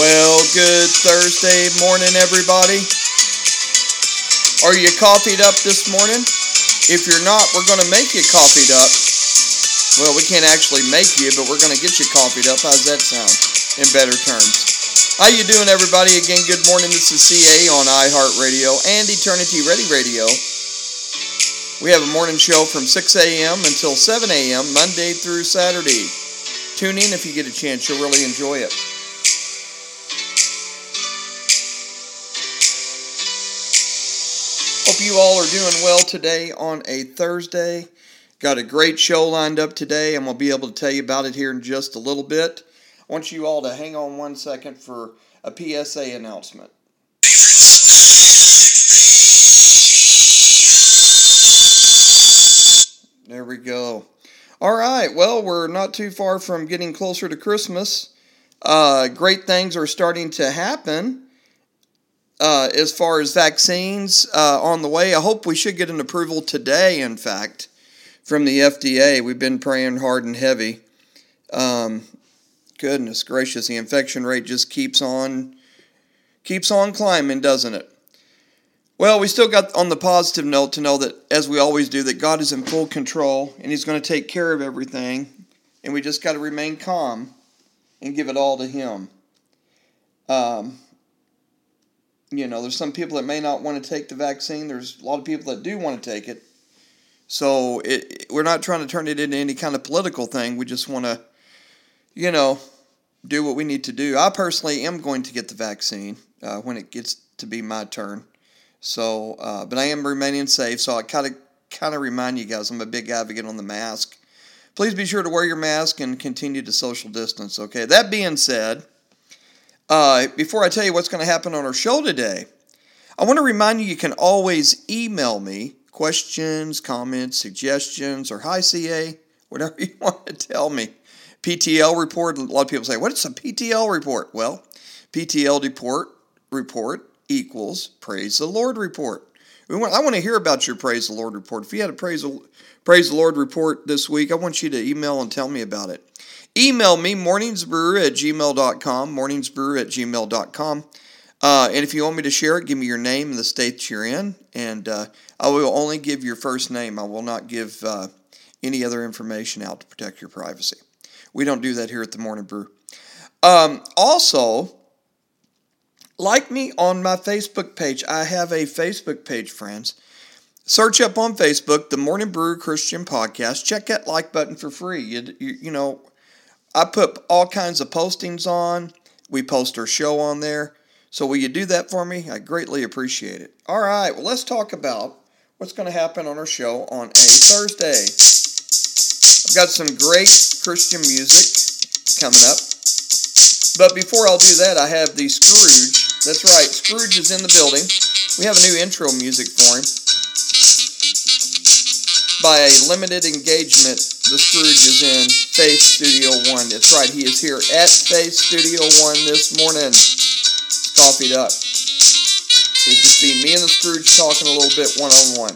Well, good Thursday morning, everybody. Are you coffeeed up this morning? If you're not, we're going to make you coffeeed up. Well, we can't actually make you, but we're going to get you coffeeed up. How's that sound? In better terms. How you doing, everybody? Again, good morning. This is CA on iHeartRadio and Eternity Ready Radio. We have a morning show from 6 a.m. until 7 a.m. Monday through Saturday. Tune in if you get a chance. You'll really enjoy it. Hope you all are doing well today on a Thursday. Got a great show lined up today. I'm going to be able to tell you about it here in just a little bit. I want you all to hang on 1 second for a PSA announcement. There we go. All right, well, we're not too far from getting closer to Christmas. Great things are starting to happen. As far as vaccines on the way, I hope we should get an approval today, in fact, from the FDA. We've been praying hard and heavy. Goodness gracious, the infection rate just keeps on climbing, doesn't it? Well, we still got on the positive note to know that, as we always do, that God is in full control and He's going to take care of everything, and we just got to remain calm and give it all to Him. There's some people that may not want to take the vaccine. There's a lot of people that do want to take it. So we're not trying to turn it into any kind of political thing. We just want to, do what we need to do. I personally am going to get the vaccine when it gets to be my turn. So, but I am remaining safe. So I kind of remind you guys, I'm a big advocate on the mask. Please be sure to wear your mask and continue to social distance. Okay. That being said, before I tell you what's going to happen on our show today, I want to remind you can always email me questions, comments, suggestions, or hi CA, whatever you want to tell me. PTL report, a lot of people say, what is a PTL report? Well, PTL report equals Praise the Lord report. I want to hear about your Praise the Lord report. If you had a Praise the Lord report this week, I want you to email and tell me about it. Email me, morningsbrewer@gmail.com, morningsbrewer@gmail.com. And if you want me to share it, give me your name and the state you're in. And I will only give your first name. I will not give any other information out to protect your privacy. We don't do that here at the Morning Brew. Also, like me on my Facebook page. I have a Facebook page, friends. Search up on Facebook, the Morning Brew Christian Podcast. Check that like button for free. I put all kinds of postings on. We post our show on there. So will you do that for me? I greatly appreciate it. All right, well, let's talk about what's going to happen on our show on a Thursday. I've got some great Christian music coming up. But before I'll do that, I have the Scrooge. That's right, Scrooge is in the building. We have a new intro music for him. By a limited engagement, the Scrooge is in Faith Studio One. That's right, he is here at Faith Studio One this morning. It's coffeeed up. It'd just be me and the Scrooge talking a little bit one-on-one.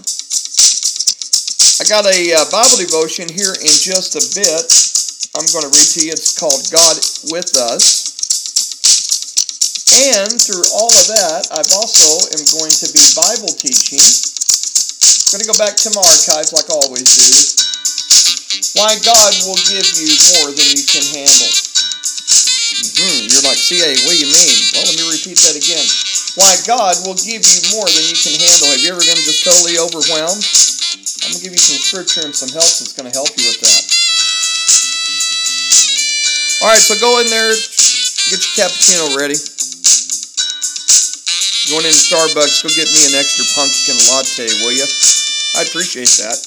I got a Bible devotion here in just a bit. I'm going to read to you. It's called God with Us. And through all of that, I've also am going to be Bible teaching. I'm going to go back to my archives like I always do. Why God will give you more than you can handle. You're like, CA, what do you mean? Well, let me repeat that again. Why God will give you more than you can handle. Have you ever been just totally overwhelmed? I'm going to give you some scripture and some help that's going to help you with that. All right, so go in there, get your cappuccino ready. Going into Starbucks, go get me an extra pumpkin latte, will you? I'd appreciate that.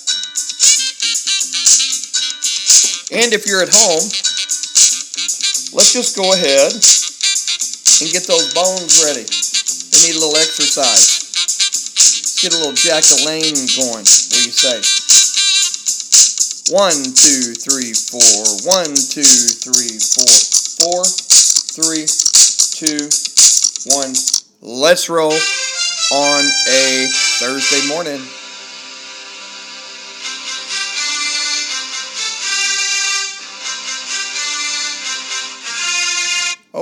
And if you're at home, let's just go ahead and get those bones ready. They need a little exercise. Let's get a little Jack-o'-lane going. What do you say? 1, 2, 3, 4. 1, 2, 3, 4. 4, 3, 2, 1. Let's roll on a Thursday morning.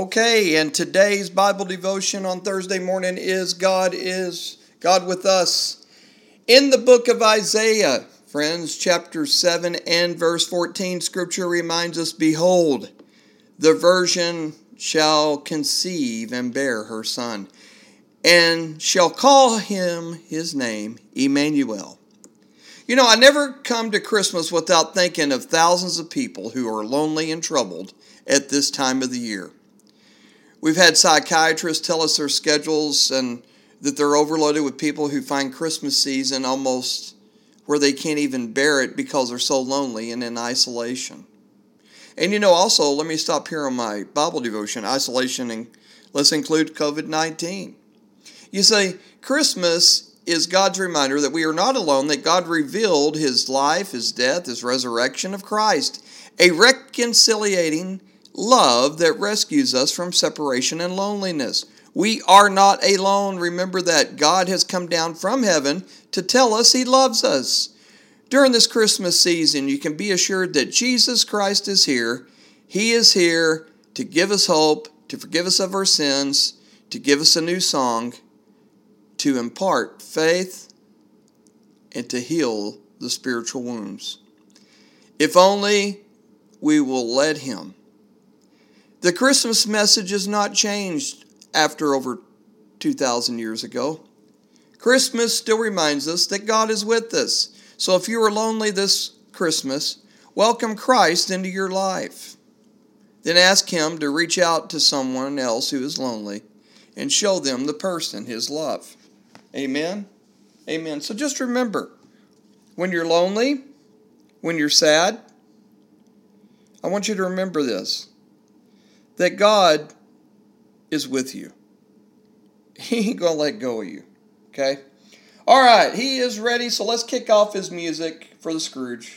Okay, and today's Bible devotion on Thursday morning is God with us. In the book of Isaiah, friends, chapter 7 and verse 14, Scripture reminds us, "Behold, the virgin shall conceive and bear her son, and shall call him his name, Emmanuel." You know, I never come to Christmas without thinking of thousands of people who are lonely and troubled at this time of the year. We've had psychiatrists tell us their schedules and that they're overloaded with people who find Christmas season almost where they can't even bear it because they're so lonely and in isolation. And you know, also, let me stop here on my Bible devotion. Isolation, and let's include COVID-19. You see, Christmas is God's reminder that we are not alone, that God revealed His life, His death, His resurrection of Christ, a reconciliating love that rescues us from separation and loneliness. We are not alone. Remember that God has come down from heaven to tell us He loves us. During this Christmas season, you can be assured that Jesus Christ is here. He is here to give us hope, to forgive us of our sins, to give us a new song, to impart faith, and to heal the spiritual wounds. If only we will let Him. The Christmas message is not changed after over 2,000 years ago. Christmas still reminds us that God is with us. So if you are lonely this Christmas, welcome Christ into your life. Then ask Him to reach out to someone else who is lonely and show them the person His love. Amen? Amen. So just remember, when you're lonely, when you're sad, I want you to remember this, that God is with you. He ain't going to let go of you. Okay? All right, He is ready, so let's kick off His music for the Scrooge.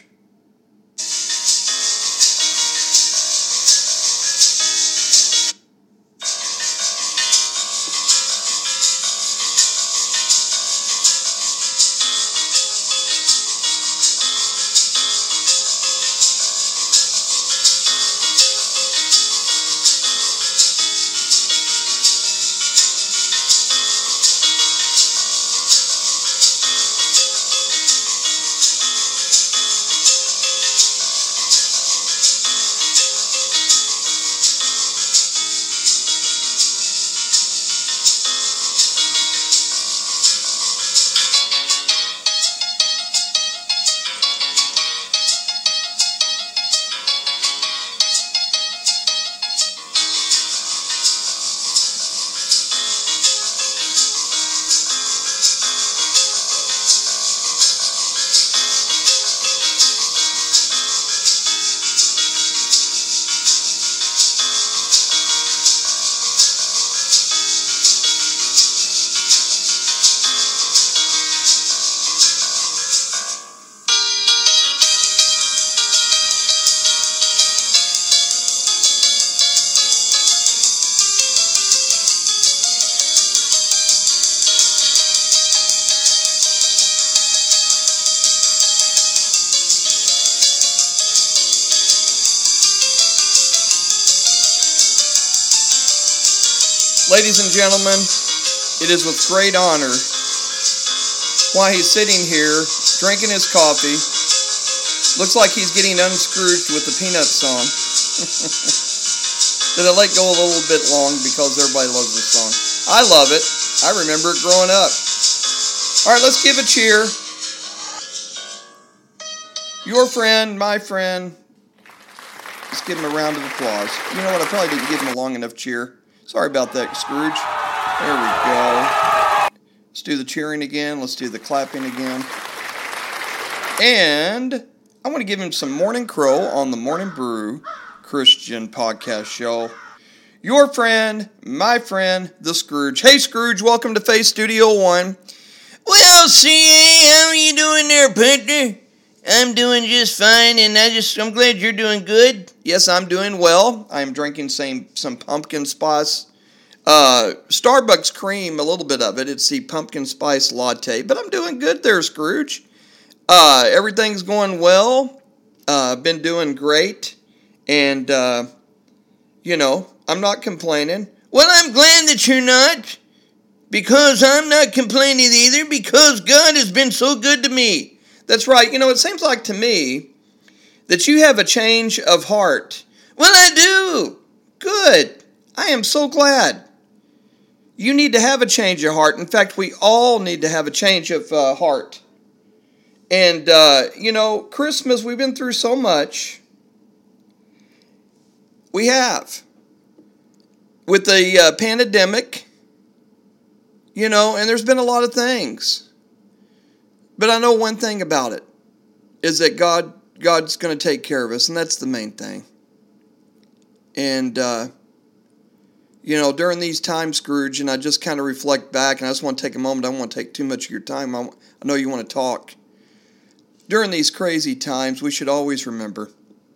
Ladies and gentlemen, it is with great honor while he's sitting here drinking his coffee. Looks like he's getting unscrooged with the Peanut song. That I let go a little bit long because everybody loves this song. I love it. I remember it growing up. All right, let's give a cheer. Your friend, my friend. Let's give him a round of applause. You know what? I probably didn't give him a long enough cheer. Sorry about that, Scrooge. There we go. Let's do the cheering again. Let's do the clapping again. And I want to give him some Morning Crow on the Morning Brew Christian podcast show. Your friend, my friend, the Scrooge. Hey, Scrooge, welcome to Faith Studio One. Well, C.A., how are you doing there, partner? I'm doing just fine, and I'm glad you're doing good. Yes, I'm doing well. I'm drinking some pumpkin spice Starbucks cream, a little bit of it. It's the pumpkin spice latte, but I'm doing good there, Scrooge. Everything's going well. Been doing great, and I'm not complaining. Well, I'm glad that you're not, because I'm not complaining either, because God has been so good to me. That's right. It seems like to me that you have a change of heart. Well, I do. Good. I am so glad. You need to have a change of heart. In fact, we all need to have a change of heart. And, Christmas, we've been through so much. We have. With the pandemic, and there's been a lot of things. But I know one thing about it, is that God's going to take care of us, and that's the main thing. And, during these times, Scrooge, and I just kind of reflect back, and I just want to take a moment. I don't want to take too much of your time. I know you want to talk. During these crazy times, we should always remember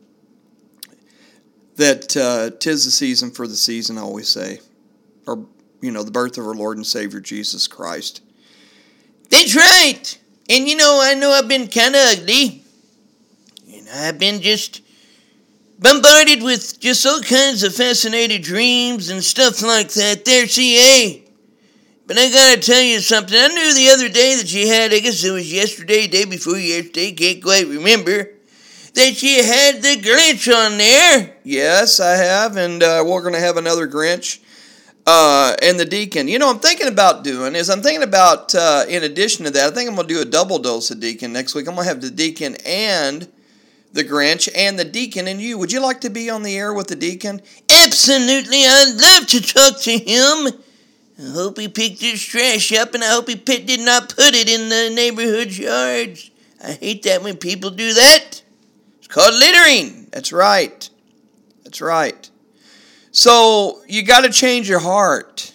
that 'tis the season for the season, I always say. Or, the birth of our Lord and Savior, Jesus Christ. That's right. And, I know I've been kind of ugly. And I've been just bombarded with just all kinds of fascinating dreams and stuff like that there, CA. But I gotta tell you something. I knew the other day that you had, I guess it was yesterday, day before yesterday, can't quite remember, that you had the Grinch on there. Yes, I have, and we're going to have another Grinch. And the deacon. I'm thinking about in addition to that, I think I'm going to do a double dose of deacon next week. I'm going to have the deacon and the Grinch and the deacon and you. Would you like to be on the air with the deacon? Absolutely. I'd love to talk to him. I hope he picked his trash up, and I hope he did not put it in the neighborhood yards. I hate that when people do that. It's called littering. That's right. That's right. So you got to change your heart.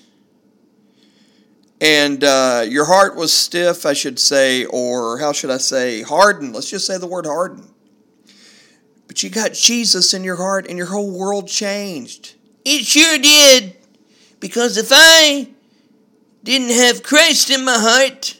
And your heart was stiff, I should say, or how should I say, hardened. Let's just say the word hardened. But you got Jesus in your heart, and your whole world changed. It sure did. Because if I didn't have Christ in my heart,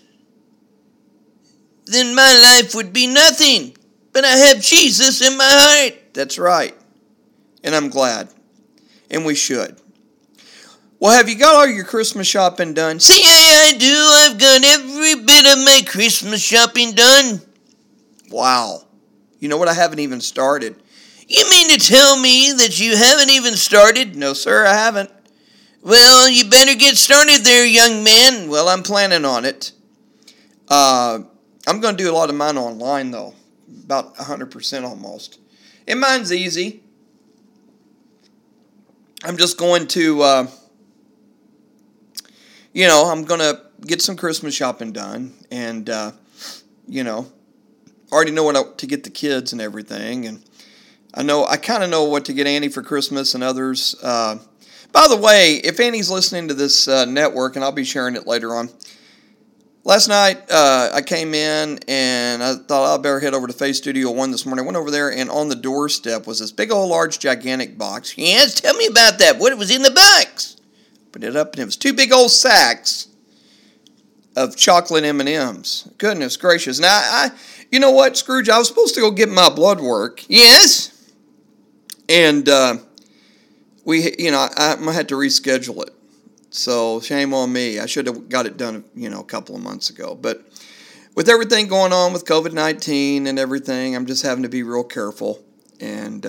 then my life would be nothing. But I have Jesus in my heart. That's right. And I'm glad. And we should. Well, have you got all your Christmas shopping done? See, I do. I've got every bit of my Christmas shopping done. Wow. You know what? I haven't even started. You mean to tell me that you haven't even started? No, sir, I haven't. Well, you better get started there, young man. Well, I'm planning on it. I'm going to do a lot of mine online, though. About 100% almost. And mine's easy. I'm just going to, I'm going to get some Christmas shopping done. And, already know what to get the kids and everything. And I kind of know what to get Annie for Christmas and others. By the way, if Annie's listening to this network, and I'll be sharing it later on, last night I came in and I thought I'd better head over to Faith Studio One this morning. I went over there, and on the doorstep was this big old large gigantic box. Yes, tell me about that. What was in the box? Opened it up, and it was 2 big old sacks of chocolate M&Ms. Goodness gracious. Now, you know what, Scrooge? I was supposed to go get my blood work. Yes. And I had to reschedule it. So shame on me. I should have got it done, a couple of months ago. But with everything going on with COVID-19 and everything, I'm just having to be real careful. And,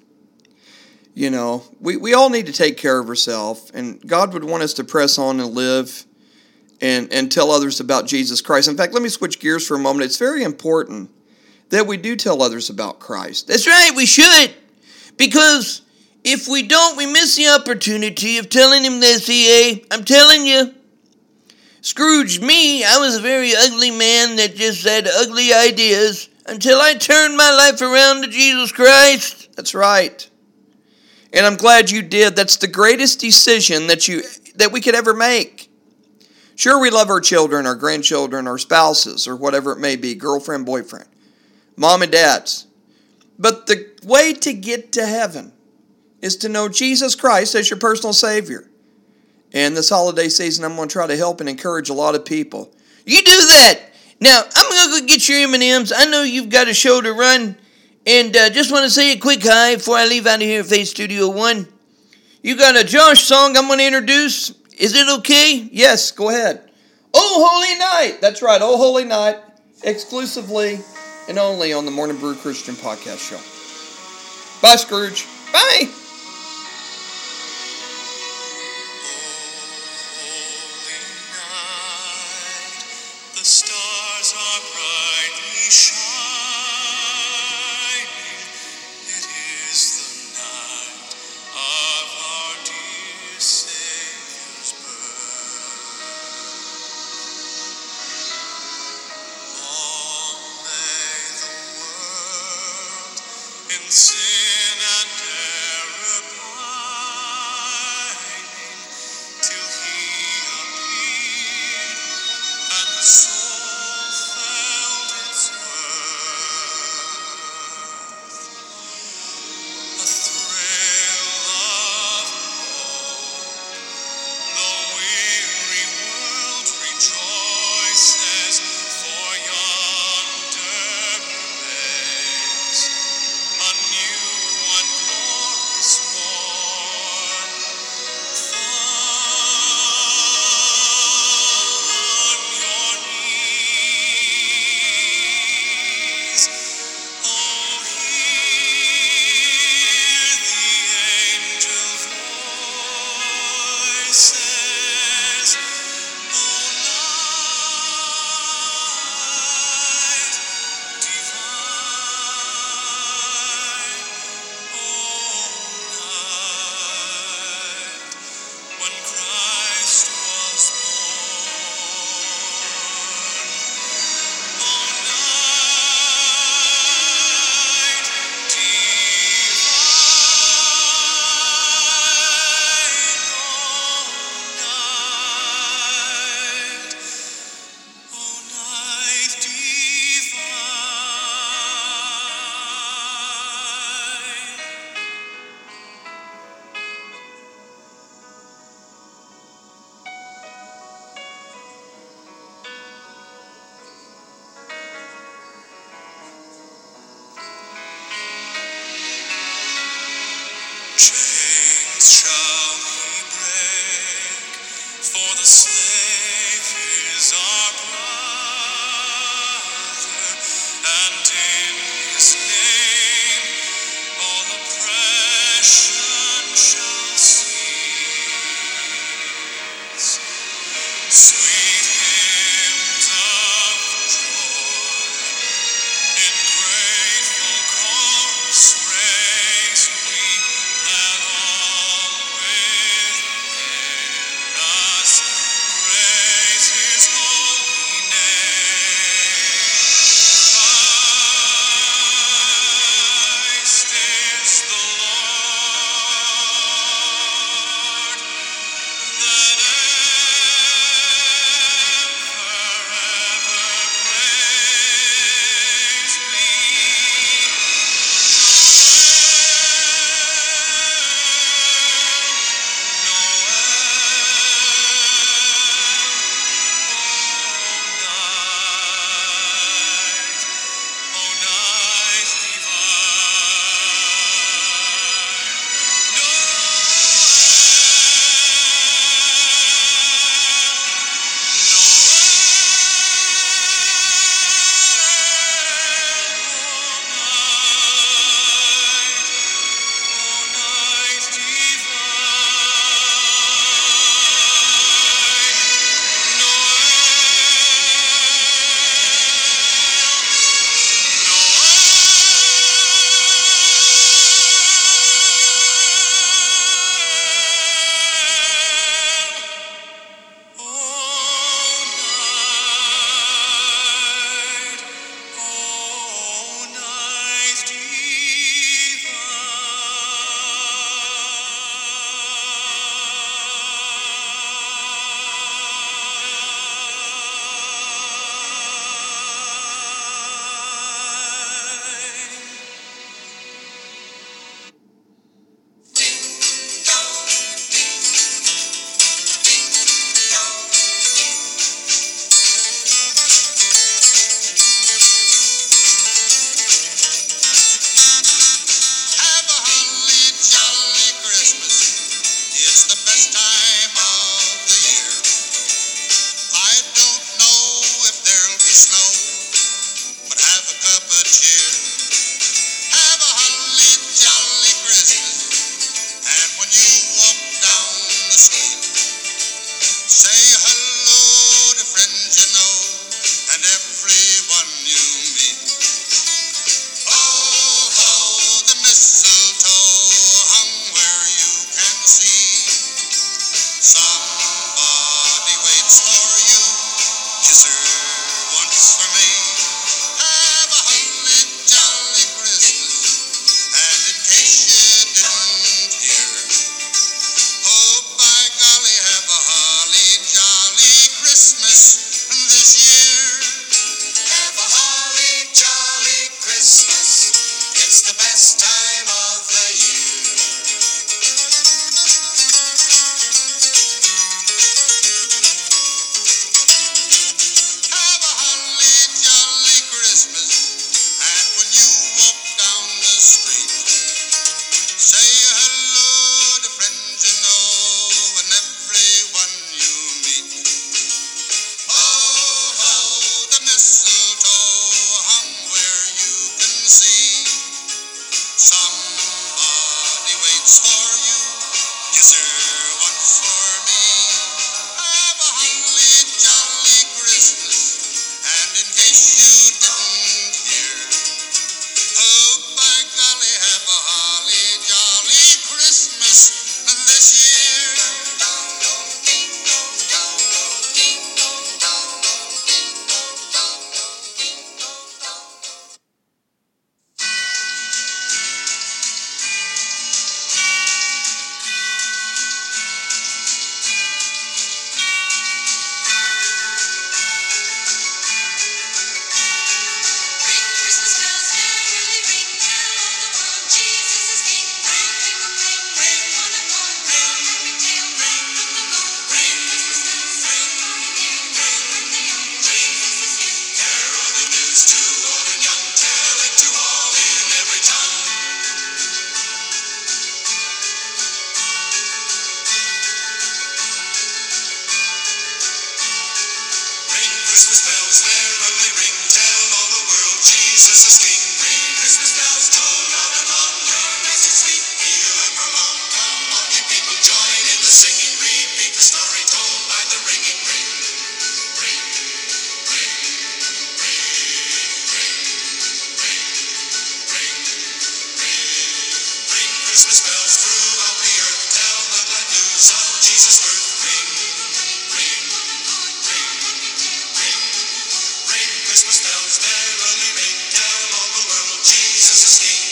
we all need to take care of ourselves. And God would want us to press on and live and tell others about Jesus Christ. In fact, let me switch gears for a moment. It's very important that we do tell others about Christ. That's right, we should. Because if we don't, we miss the opportunity of telling him this, EA. I'm telling you. Scrooge, I was a very ugly man that just had ugly ideas until I turned my life around to Jesus Christ. That's right. And I'm glad you did. That's the greatest decision that we could ever make. Sure, we love our children, our grandchildren, our spouses, or whatever it may be, girlfriend, boyfriend, mom and dads. But the way to get to heaven is to know Jesus Christ as your personal Savior. And this holiday season, I'm going to try to help and encourage a lot of people. You do that. Now, I'm going to go get your M&Ms. I know you've got a show to run. And just want to say a quick hi before I leave out of here at Faith Studio One. You got a Josh song I'm going to introduce. Is it okay? Yes, go ahead. Oh Holy Night! That's right, Oh Holy Night. Exclusively and only on the Morning Brew Christian Podcast Show. Bye, Scrooge. Bye! The stars are brightly shining. It is the night of our dear Savior's birth. Long lay the world in sin and error pining, till He appeared and the soul felt its worth. A thrill of hope, the weary world rejoices, for yonder breaks a new and glorious morn. On your knees, oh, hear the angel voices, oh, night divine, oh, night when Christ was born. Oh, night divine, oh, night chains shall He break, for the slave is our brother, and in His name all oppression shall cease. Sweet hymns of joy in grateful chorus praise we, let all within us praise His holy name. Christ is the Lord. Let Christmas bells, merrily ring, tell all the world Jesus is King. Ring Christmas bells, toll all along, your message sweet, heal and prolong. Come on, you people, join in the singing, repeat the story told by the ringing ring. Ring, ring, ring, ring, ring, ring, ring, ring Christmas bells throughout the earth, tell the glad news of Jesus' birth. Ring, ring, ring, ring, ring Christmas bells, merrily ring, tell all the world Jesus is King.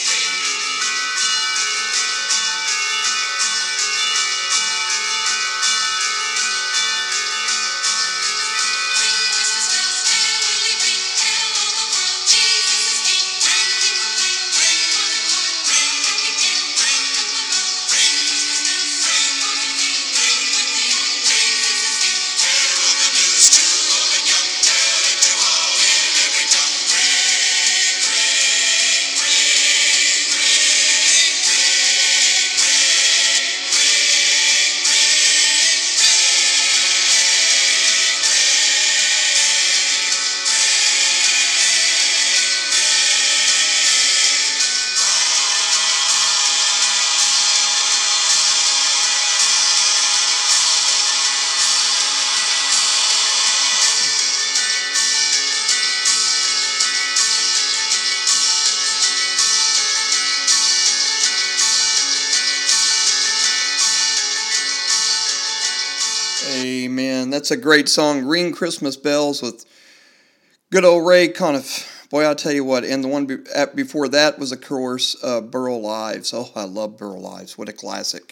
Herald the news to old and young, tell it to all in every tongue. Ring, ring, ring, ring, ring, ring, Amen. That's a great song, Ring Christmas Bells, with good old Ray Conniff. Boy, I'll tell you what, and the one before that was, of course, Burl Lives. Oh, I love Burl Lives. What a classic.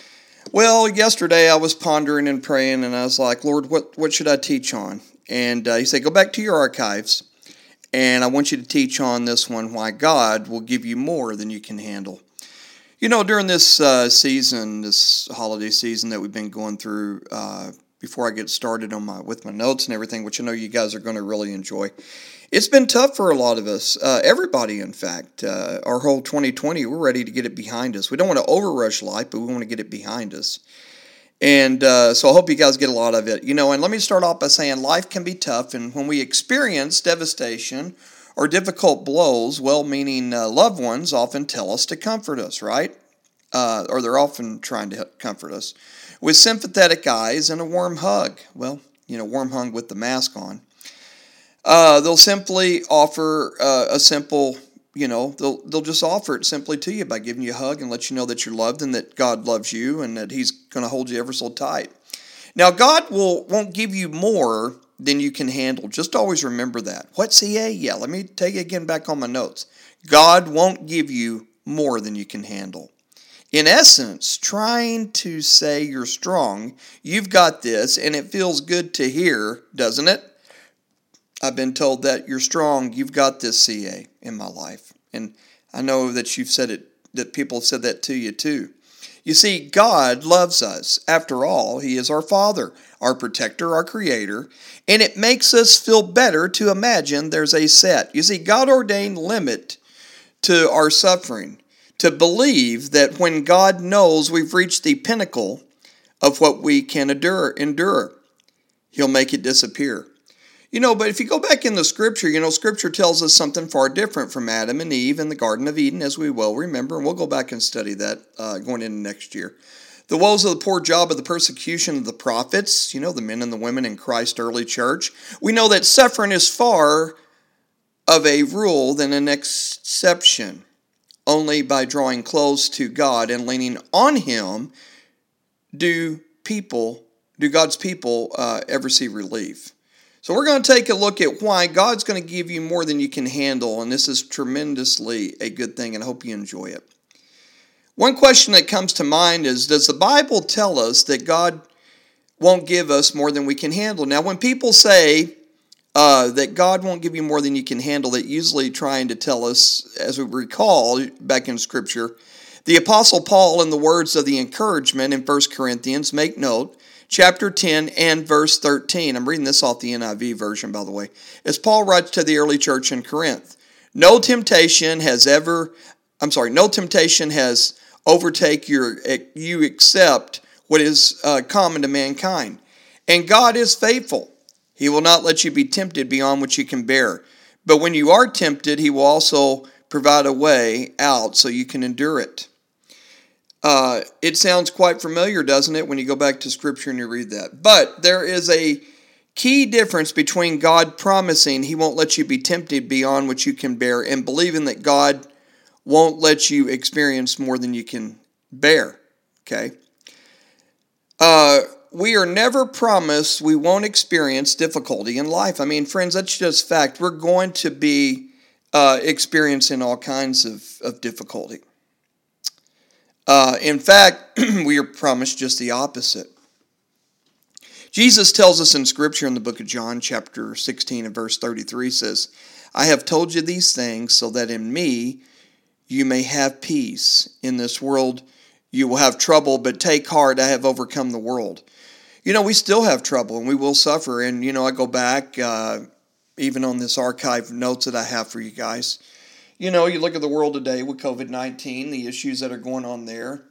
Well, yesterday I was pondering and praying, and I was like, Lord, what should I teach on? And he said, go back to your archives, and I want you to teach on this one, why God will give you more than you can handle. You know, during this season, this holiday season that we've been going through, before I get started on with my notes and everything, which I know you guys are going to really enjoy, it's been tough for a lot of us. Everybody, in fact. Our whole 2020, we're ready to get it behind us. We don't want to overrush life, but we want to get it behind us. And so I hope you guys get a lot of it. You know, and let me start off by saying life can be tough, and when we experience devastation or difficult blows, well-meaning loved ones often tell us to comfort us, right? Or they're often trying to comfort us with sympathetic eyes and a warm hug. Well, you know, warm hug with the mask on. They'll simply offer a simple, you know, they'll just offer it simply to you by giving you a hug and let you know that you're loved and that God loves you and that He's going to hold you ever so tight. Now, God won't give you more than you can handle. Just always remember that. What's CA? Yeah, let me take it again back on my notes. God won't give you more than you can handle. In essence, trying to say you're strong, you've got this, and it feels good to hear, doesn't it? I've been told that you're strong, you've got this, CA, in my life. And I know that you've said it, that people have said that to you too. You see, God loves us. After all, He is our Father, our protector, our creator, and it makes us feel better to imagine there's a set. You see, God ordained limit to our suffering, to believe that when God knows we've reached the pinnacle of what we can endure, He'll make it disappear. You know, but if you go back in the Scripture, you know, Scripture tells us something far different from Adam and Eve in the Garden of Eden, as we well remember, and we'll go back and study that going into next year. The woes of the poor job of the persecution of the prophets, you know, the men and the women in Christ's early church. We know that suffering is far of a rule than an exception. Only by drawing close to God and leaning on Him do God's people ever see relief. So we're going to take a look at why God's going to give you more than you can handle, and this is tremendously a good thing, and I hope you enjoy it. One question that comes to mind is, does the Bible tell us that God won't give us more than we can handle? Now, when people say that God won't give you more than you can handle, that usually trying to tell us, as we recall back in Scripture, the Apostle Paul, in the words of the encouragement in 1 Corinthians, make note, chapter 10 and verse 13. I'm reading this off the NIV version, by the way. As Paul writes to the early church in Corinth, no temptation has overtake you except what is common to mankind. And God is faithful. He will not let you be tempted beyond what you can bear. But when you are tempted, he will also provide a way out so you can endure it. It sounds quite familiar, doesn't it, when you go back to Scripture and you read that? But there is a key difference between God promising he won't let you be tempted beyond what you can bear and believing that God won't let you experience more than you can bear. Okay? We are never promised we won't experience difficulty in life. I mean, friends, that's just fact. We're going to be experiencing all kinds of difficulty. In fact, we are promised just the opposite. Jesus tells us in Scripture in the book of John, chapter 16 and verse 33 says, I have told you these things so that in me you may have peace. In this world you will have trouble, but take heart, I have overcome the world. You know, we still have trouble and we will suffer. And, you know, I go back, even on this archive notes that I have for you guys. You know, you look at the world today with COVID-19, the issues that are going on there.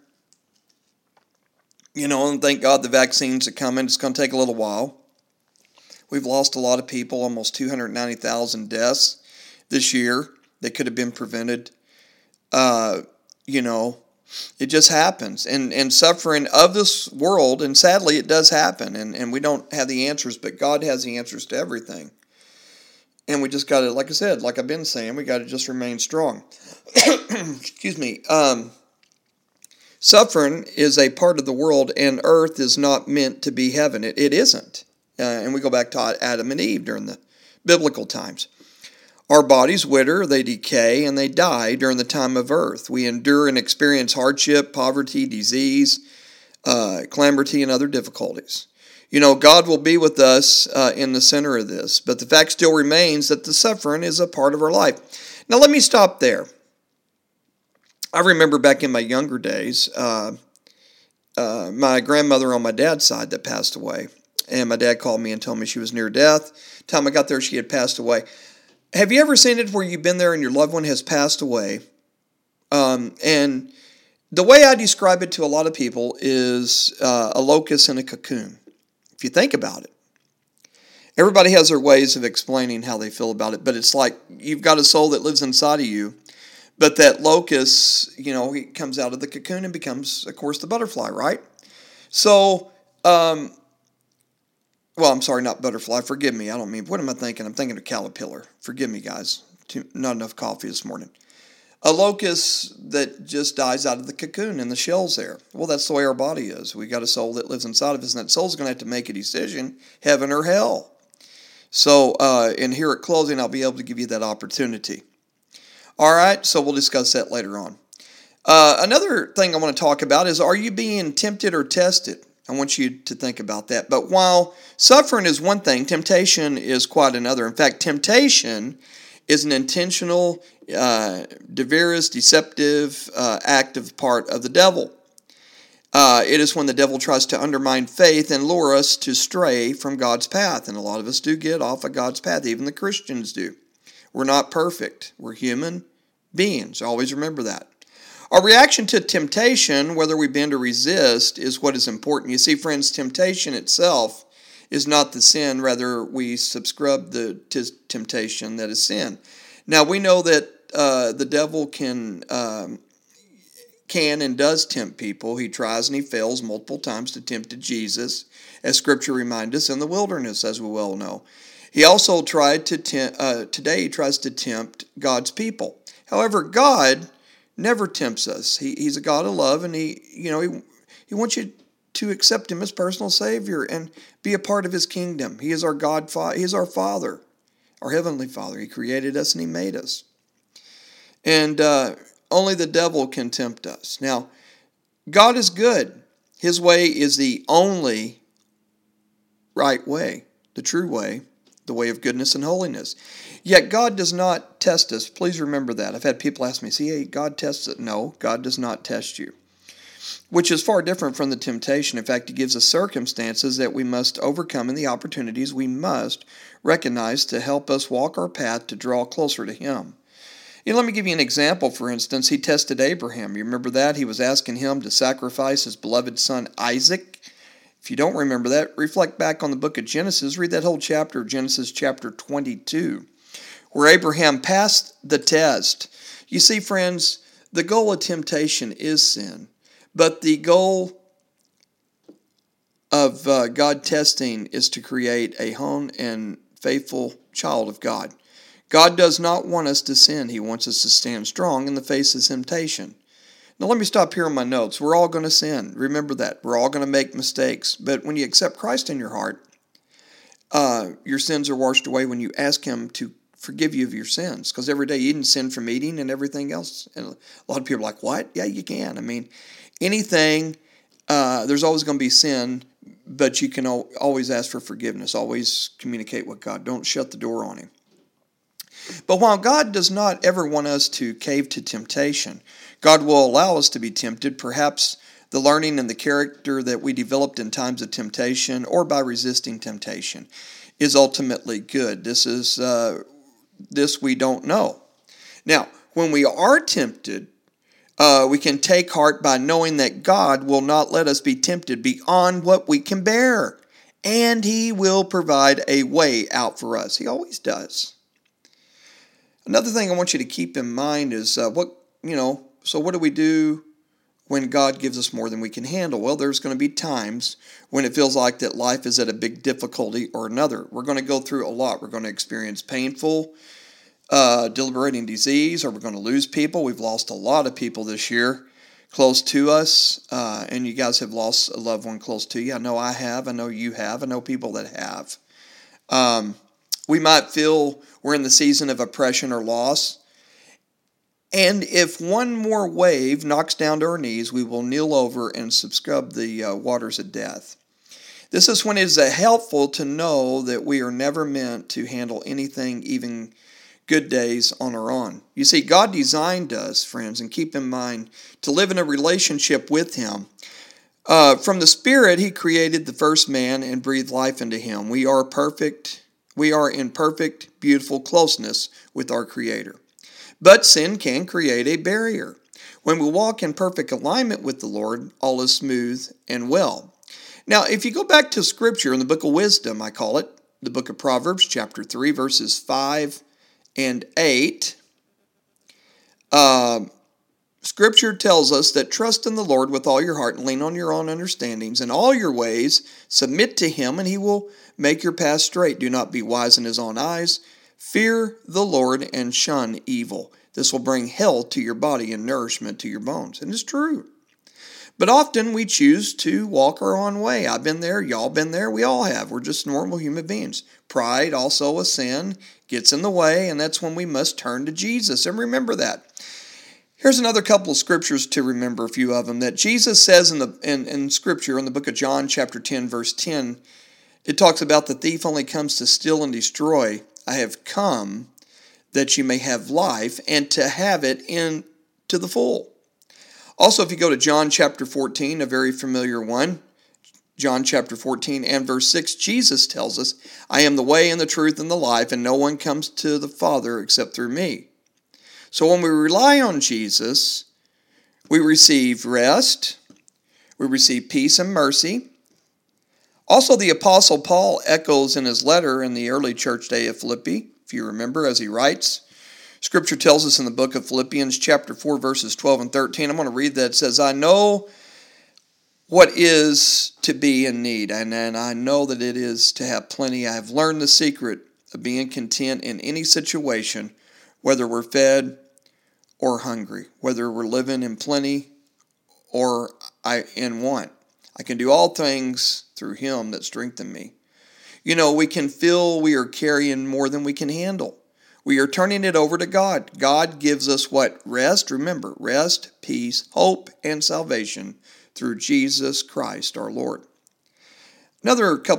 You know, and thank God the vaccines are coming. It's going to take a little while. We've lost a lot of people, almost 290,000 deaths this year that could have been prevented. You know, it just happens. And suffering of this world, and sadly it does happen, and we don't have the answers, but God has the answers to everything. And we just got to, like I said, like I've been saying, we got to just remain strong. Excuse me. Suffering is a part of the world, and earth is not meant to be heaven. It isn't. And we go back to Adam and Eve during the biblical times. Our bodies wither, they decay, and they die during the time of earth. We endure and experience hardship, poverty, disease, calamity, and other difficulties. You know, God will be with us in the center of this, but the fact still remains that the suffering is a part of our life. Now, let me stop there. I remember back in my younger days, my grandmother on my dad's side that passed away, and my dad called me and told me she was near death. Time I got there, she had passed away. Have you ever seen it where you've been there and your loved one has passed away? And the way I describe it to a lot of people is a locust in a cocoon. If you think about it. Everybody has their ways of explaining how they feel about it, but it's like you've got a soul that lives inside of you, but that locust, you know, he comes out of the cocoon and becomes, of course, the butterfly, right? So, well, I'm sorry, not butterfly. Forgive me. I don't mean, what am I thinking? I'm thinking of caterpillar. Forgive me, guys. Not enough coffee this morning. A locust that just dies out of the cocoon and the shell's there. Well, that's the way our body is. We got a soul that lives inside of us, and that soul's going to have to make a decision, heaven or hell. So, and here at closing, I'll be able to give you that opportunity. All right, so we'll discuss that later on. Another thing I want to talk about is, are you being tempted or tested? I want you to think about that. But while suffering is one thing, temptation is quite another. In fact, temptation is an intentional, diverse, deceptive, active part of the devil. It is when the devil tries to undermine faith and lure us to stray from God's path. And a lot of us do get off of God's path. Even the Christians do. We're not perfect. We're human beings. Always remember that. Our reaction to temptation, whether we bend or resist, is what is important. You see, friends, temptation itself is not the sin. Rather, we subscribe to temptation that is sin. Now, we know that the devil can and does tempt people. He tries and he fails multiple times to tempt Jesus, as Scripture reminds us, in the wilderness, as we well know. He also tried to today he tries to tempt God's people. However, God never tempts us. He's a God of love, and he wants you to accept him as personal Savior and be a part of his kingdom. He is our God. He is our Father, our Heavenly Father. He created us and he made us. And only the devil can tempt us. Now, God is good. His way is the only right way, the true way, the way of goodness and holiness. Yet God does not test us. Please remember that. I've had people ask me, hey, God tests it. No, God does not test you. Which is far different from the temptation. In fact, he gives us circumstances that we must overcome and the opportunities we must recognize to help us walk our path to draw closer to him. Let me give you an example. For instance, he tested Abraham. You remember that? He was asking him to sacrifice his beloved son Isaac. If you don't remember that, reflect back on the book of Genesis. Read that whole chapter of Genesis chapter 22, where Abraham passed the test. You see, friends, the goal of temptation is sin, but the goal of God testing is to create a honed and faithful child of God. God does not want us to sin. He wants us to stand strong in the face of temptation. Now let me stop here on my notes. We're all going to sin. Remember that. We're all going to make mistakes. But when you accept Christ in your heart, your sins are washed away when you ask Him to forgive you of your sins. Because every day you can sin from eating and everything else. And a lot of people are like, what? Yeah, you can. I mean, anything, there's always going to be sin, but you can always ask for forgiveness. Always communicate with God. Don't shut the door on Him. But while God does not ever want us to cave to temptation, God will allow us to be tempted, perhaps the learning and the character that we developed in times of temptation or by resisting temptation is ultimately good. This we don't know. Now, when we are tempted, we can take heart by knowing that God will not let us be tempted beyond what we can bear, and He will provide a way out for us. He always does. Another thing I want you to keep in mind is so what do we do when God gives us more than we can handle? Well, there's going to be times when it feels like that life is at a big difficulty or another. We're going to go through a lot. We're going to experience painful, debilitating disease, or we're going to lose people. We've lost a lot of people this year close to us, and you guys have lost a loved one close to you. I know I have. I know you have. I know people that have. We might feel we're in the season of oppression or loss. And if one more wave knocks down to our knees, we will kneel over and scrub the waters of death. This is when it is helpful to know that we are never meant to handle anything, even good days, on our own. You see, God designed us, friends, and keep in mind, to live in a relationship with Him. From the Spirit, He created the first man and breathed life into him. We are perfect. We are in perfect, beautiful closeness with our Creator. But sin can create a barrier. When we walk in perfect alignment with the Lord, all is smooth and well. Now, if you go back to Scripture in the book of Wisdom, I call it, the book of Proverbs, chapter 3, verses 5 and 8, Scripture tells us that trust in the Lord with all your heart and lean on your own understandings. In all your ways, submit to Him, and He will make your path straight. Do not be wise in His own eyes. Fear the Lord and shun evil. This will bring health to your body and nourishment to your bones. And it's true. But often we choose to walk our own way. I've been there. Y'all been there. We all have. We're just normal human beings. Pride, also a sin, gets in the way, and that's when we must turn to Jesus. And remember that. Here's another couple of scriptures to remember, a few of them, that Jesus says in Scripture, in the book of John, chapter 10, verse 10, it talks about the thief only comes to steal and destroy. I have come that you may have life and to have it to the full. Also, if you go to John chapter 14, a very familiar one, John chapter 14 and verse 6, Jesus tells us, I am the way and the truth and the life, and no one comes to the Father except through me. So when we rely on Jesus, we receive rest, we receive peace and mercy. Also, the Apostle Paul echoes in his letter in the early church day of Philippi, if you remember, as he writes. Scripture tells us in the book of Philippians, chapter 4, verses 12 and 13. I'm going to read that. It says, I know what is to be in need, and I know that it is to have plenty. I have learned the secret of being content in any situation, whether we're fed or hungry, whether we're living in plenty or in want. I can do all things through Him that strengthen me. You know, we can feel we are carrying more than we can handle. We are turning it over to God. God gives us what? Rest. Remember, rest, peace, hope, and salvation through Jesus Christ our Lord. A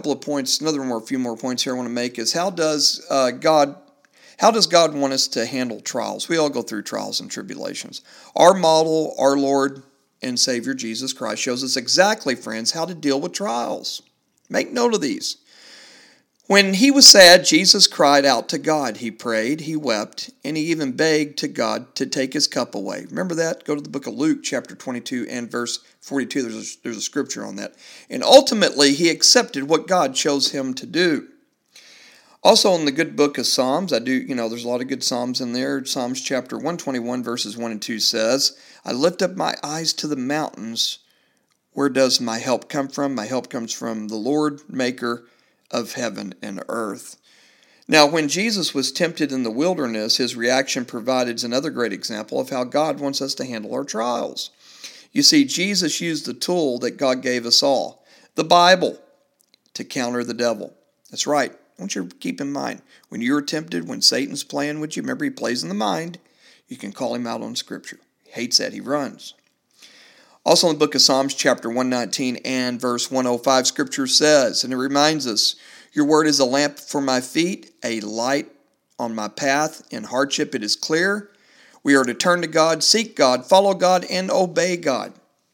few more points here I want to make is how does God want us to handle trials? We all go through trials and tribulations. Our model, our Lord and Savior Jesus Christ, shows us exactly, friends, how to deal with trials. Make note of these. When he was sad, Jesus cried out to God. He prayed, he wept, and he even begged to God to take his cup away. Remember that? Go to the book of Luke, chapter 22 and verse 42. There's a scripture on that. And ultimately, he accepted what God chose him to do. Also in the good book of Psalms, there's a lot of good Psalms in there. Psalms chapter 121, verses 1 and 2 says, I lift up my eyes to the mountains. Where does my help come from? My help comes from the Lord, maker of heaven and earth. Now, when Jesus was tempted in the wilderness, his reaction provides another great example of how God wants us to handle our trials. You see, Jesus used the tool that God gave us all, the Bible, to counter the devil. That's right. I want you to keep in mind, when you're tempted, when Satan's playing with you, remember he plays in the mind, you can call him out on Scripture. He hates that. He runs. Also in the book of Psalms, chapter 119 and verse 105, Scripture says, and it reminds us, your word is a lamp for my feet, a light on my path. In hardship it is clear. We are to turn to God, seek God, follow God, and obey God.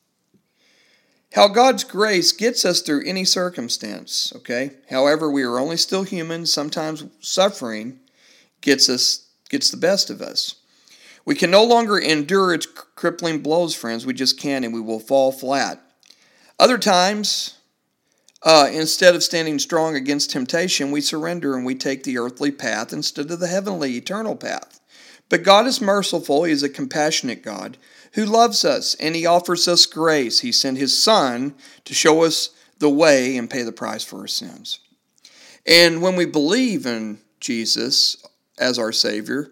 How God's grace gets us through any circumstance, okay? However, we are only still human. Sometimes suffering gets the best of us. We can no longer endure its crippling blows, friends. We just can't, and we will fall flat. Other times, instead of standing strong against temptation, we surrender and we take the earthly path instead of the heavenly, eternal path. But God is merciful. He is a compassionate God who loves us, and he offers us grace. He sent his Son to show us the way and pay the price for our sins. And when we believe in Jesus as our Savior,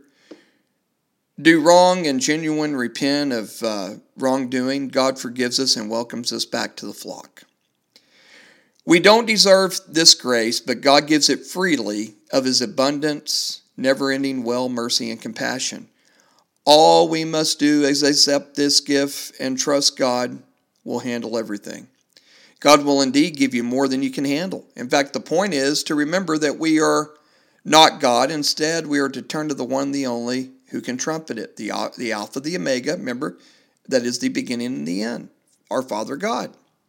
do wrong and genuine repent of wrongdoing, God forgives us and welcomes us back to the flock. We don't deserve this grace, but God gives it freely of his abundance, never-ending well, mercy, and compassion. All we must do is accept this gift and trust God will handle everything. God will indeed give you more than you can handle. In fact, the point is to remember that we are not God. Instead, we are to turn to the one, the only, who can trumpet it, the Alpha, the Omega, remember, that is the beginning and the end, our Father God.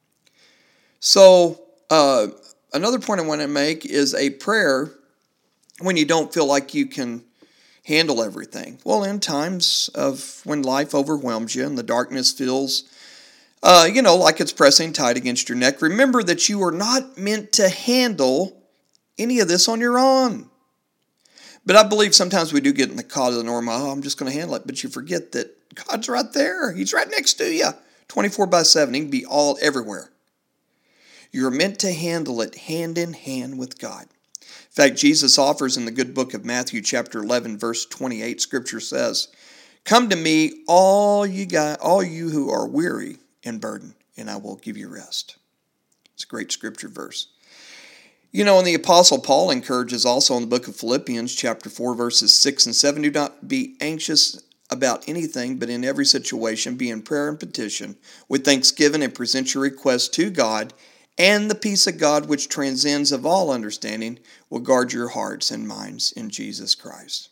So, another point I want to make is a prayer when you don't feel like you can handle everything. Well, in times of when life overwhelms you and the darkness feels, like it's pressing tight against your neck, remember that you are not meant to handle any of this on your own. But I believe sometimes we do get in the caught of the norm, I'm just going to handle it. But you forget that God's right there. He's right next to you, 24/7. He can be all everywhere. You're meant to handle it hand in hand with God. In fact, Jesus offers in the good book of Matthew chapter 11, verse 28, Scripture says, come to me, all you who are weary and burdened, and I will give you rest. It's a great Scripture verse. And the Apostle Paul encourages also in the book of Philippians, chapter 4, verses 6 and 7, do not be anxious about anything, but in every situation be in prayer and petition, with thanksgiving and present your requests to God, and the peace of God, which transcends of all understanding, will guard your hearts and minds in Jesus Christ.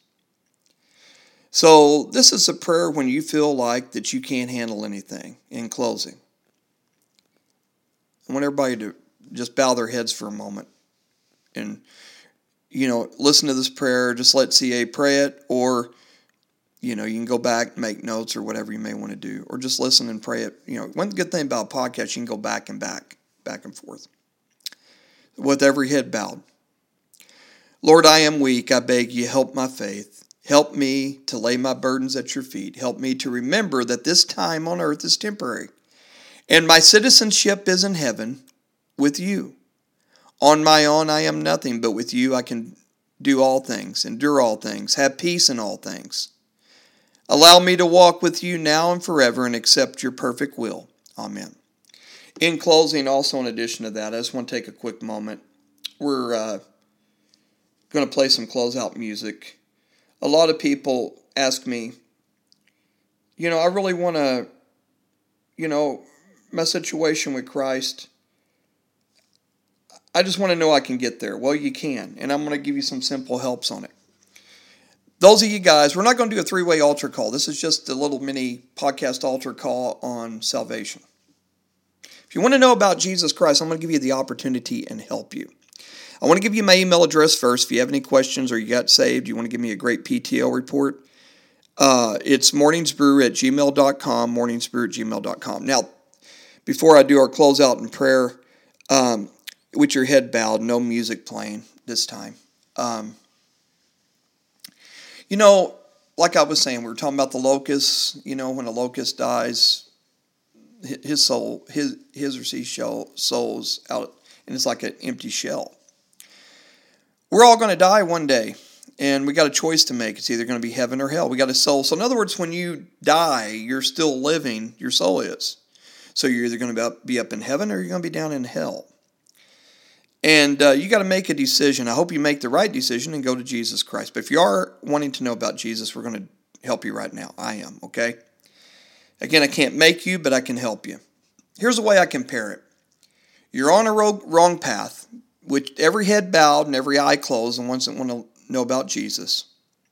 So this is a prayer when you feel like that you can't handle anything. In closing, I want everybody to just bow their heads for a moment. And, listen to this prayer. Just let CA pray it. Or, you can go back, make notes or whatever you may want to do. Or just listen and pray it. One good thing about a podcast, you can go back and forth. With every head bowed. Lord, I am weak. I beg you, help my faith. Help me to lay my burdens at your feet. Help me to remember that this time on earth is temporary. And my citizenship is in heaven with you. On my own, I am nothing, but with you I can do all things, endure all things, have peace in all things. Allow me to walk with you now and forever and accept your perfect will. Amen. In closing, also in addition to that, I just want to take a quick moment. We're going to play some closeout music. A lot of people ask me, I really want to, my situation with Christ, I just want to know I can get there. Well, you can, and I'm going to give you some simple helps on it. Those of you guys, we're not going to do a three-way altar call. This is just a little mini podcast altar call on salvation. If you want to know about Jesus Christ, I'm going to give you the opportunity and help you. I want to give you my email address first. If you have any questions or you got saved, you want to give me a great PTL report, it's morningsbrew@gmail.com, morningsbrew@gmail.com. Now, before I do our closeout in prayer, with your head bowed, no music playing this time. Like I was saying, we were talking about the locust. When a locust dies, his soul, his or her soul's out, and it's like an empty shell. We're all going to die one day, and we got a choice to make. It's either going to be heaven or hell. We got a soul. So in other words, when you die, you're still living. Your soul is. So you're either going to be up in heaven or you're going to be down in hell. And you got to make a decision. I hope you make the right decision and go to Jesus Christ. But if you are wanting to know about Jesus, we're going to help you right now. I am, okay? Again, I can't make you, but I can help you. Here's the way I compare it. You're on a wrong path, with every head bowed and every eye closed, and ones that want to know about Jesus.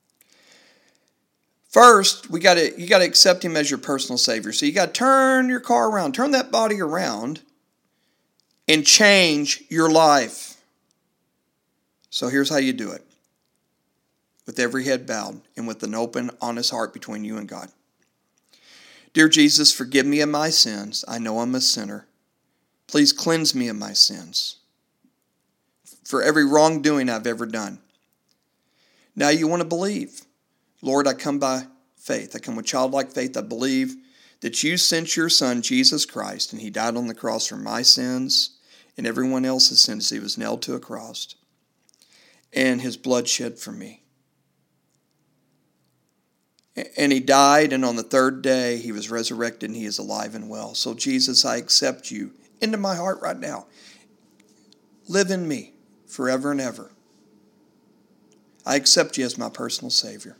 First, you got to accept him as your personal Savior. So you got to turn your car around, turn that body around, and change your life. So here's how you do it. With every head bowed and with an open, honest heart between you and God. Dear Jesus, forgive me of my sins. I know I'm a sinner. Please cleanse me of my sins. For every wrongdoing I've ever done. Now you want to believe. Lord, I come by faith. I come with childlike faith. I believe that you sent your Son, Jesus Christ, and he died on the cross for my sins and everyone else's sins. He was nailed to a cross. And his blood shed for me. And he died, and on the third day he was resurrected, and he is alive and well. So Jesus, I accept you into my heart right now. Live in me forever and ever. I accept you as my personal Savior.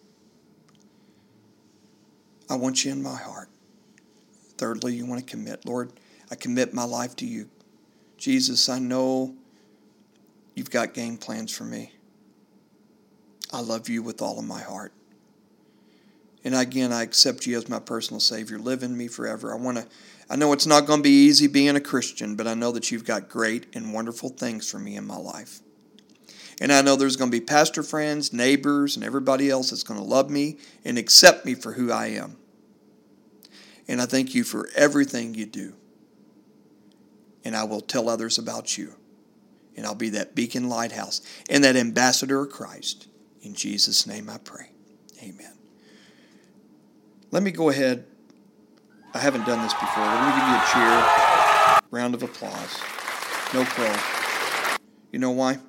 I want you in my heart. Thirdly, you want to commit. Lord, I commit my life to you. Jesus, I know you've got game plans for me. I love you with all of my heart. And again, I accept you as my personal Savior. Live in me forever. I know it's not going to be easy being a Christian, but I know that you've got great and wonderful things for me in my life. And I know there's going to be pastor friends, neighbors, and everybody else that's going to love me and accept me for who I am. And I thank you for everything you do. And I will tell others about you. And I'll be that beacon lighthouse and that ambassador of Christ. In Jesus' name I pray. Amen. Let me go ahead. I haven't done this before. Let me give you a cheer. Round of applause. No crow. You know why?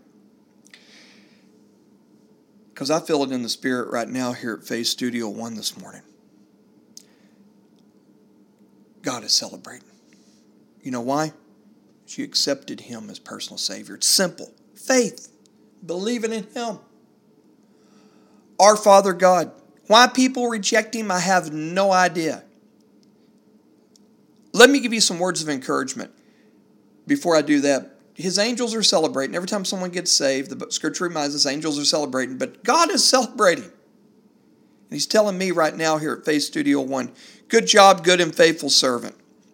Because I feel it in the spirit right now here at Faith Studio 1 this morning. God is celebrating. You know why? She accepted him as personal Savior. It's simple. Faith. Believing in him. Our Father God. Why people reject him, I have no idea. Let me give you some words of encouragement. Before I do that, his angels are celebrating. Every time someone gets saved, the scripture reminds us angels are celebrating, but God is celebrating. And he's telling me right now here at Faith Studio 1, good job, good and faithful servant.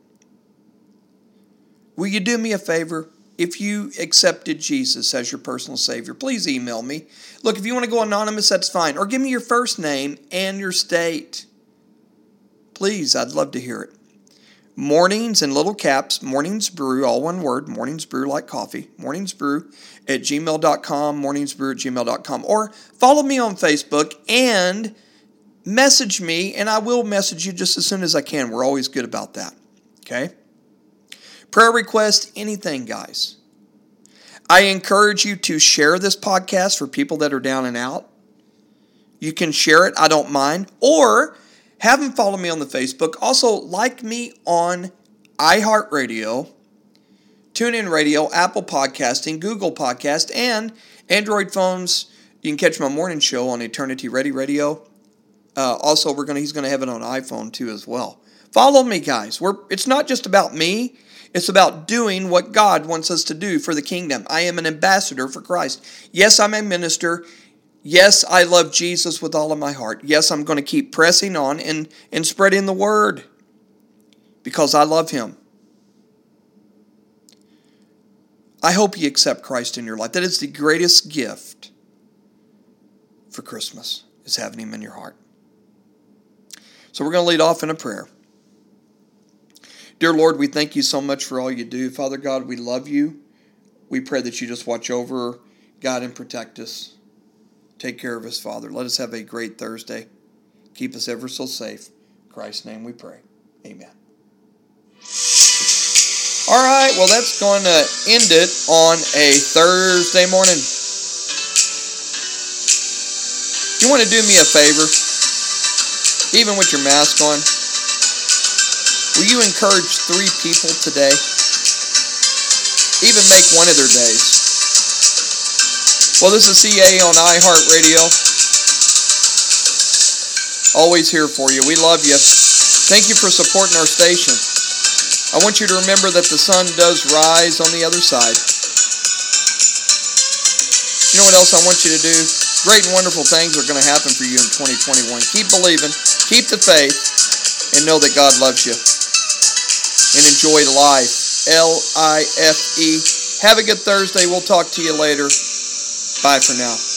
Will you do me a favor? If you accepted Jesus as your personal Savior, please email me. Look, if you want to go anonymous, that's fine. Or give me your first name and your state. Please, I'd love to hear it. Mornings in little caps, Mornings Brew, all one word, Mornings Brew like coffee, morningsbrew@gmail.com, morningsbrew@gmail.com. Or follow me on Facebook and message me, and I will message you just as soon as I can. We're always good about that, okay? Prayer request, anything, guys. I encourage you to share this podcast for people that are down and out. You can share it, I don't mind. Or have them follow me on the Facebook. Also, like me on iHeartRadio, TuneIn Radio, Apple Podcasting, Google Podcast, and Android phones. You can catch my morning show on Eternity Ready Radio. Also, he's going to have it on iPhone too as well. Follow me, guys. It's not just about me. It's about doing what God wants us to do for the kingdom. I am an ambassador for Christ. Yes, I'm a minister. Yes, I love Jesus with all of my heart. Yes, I'm going to keep pressing on and spreading the word because I love him. I hope you accept Christ in your life. That is the greatest gift for Christmas, is having him in your heart. So we're going to lead off in a prayer. Dear Lord, we thank you so much for all you do. Father God, we love you. We pray that you just watch over, guide, and protect us. Take care of us, Father. Let us have a great Thursday. Keep us ever so safe. In Christ's name we pray. Amen. All right, well, that's going to end it on a Thursday morning. You want to do me a favor? Even with your mask on, will you encourage 3 people today? Even make one of their days. Well, this is CA on iHeartRadio. Always here for you. We love you. Thank you for supporting our station. I want you to remember that the sun does rise on the other side. You know what else I want you to do? Great and wonderful things are going to happen for you in 2021. Keep believing, keep the faith, and know that God loves you. And enjoy life. Life. Have a good Thursday. We'll talk to you later. Bye for now.